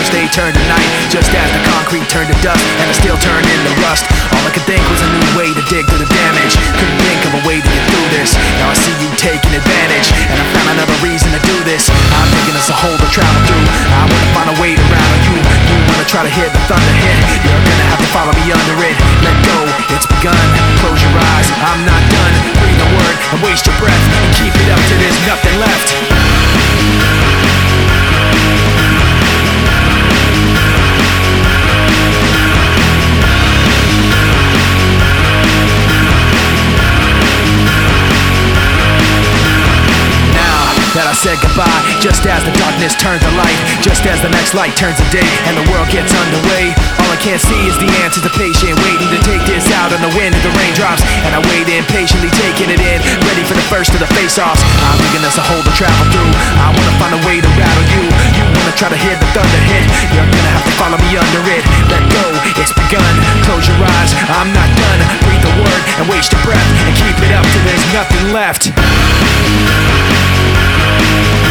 first day turned to night, just as the concrete turned to dust and the steel turned into rust. All I could think was a new way to dig through the damage. Couldn't think of a way to get through this. Now I see you taking advantage, and I found another reason to do this. I'm thinking it's a hole to travel through. I wanna find a way to rattle you. You wanna try to hit the thunder hit. You're gonna have to follow me under it. Let go, it's begun. Close your eyes, I'm not done. Breathe a word and waste your breath, and keep it up till there's nothing left. That I said goodbye, just as the darkness turns to light, just as the next light turns to day, and the world gets underway. All I can't see is the anticipation, waiting to take this out on the wind of the raindrops. And I wait impatiently, taking it in, ready for the first of the face-offs. I'm thinking there's a hole to travel through. I wanna find a way to rattle you. You wanna try to hear the thunder hit. You're gonna have to follow me under it. Let go, it's begun. Close your eyes, I'm not done. Breathe the word and waste your breath, and keep it up till there's nothing left.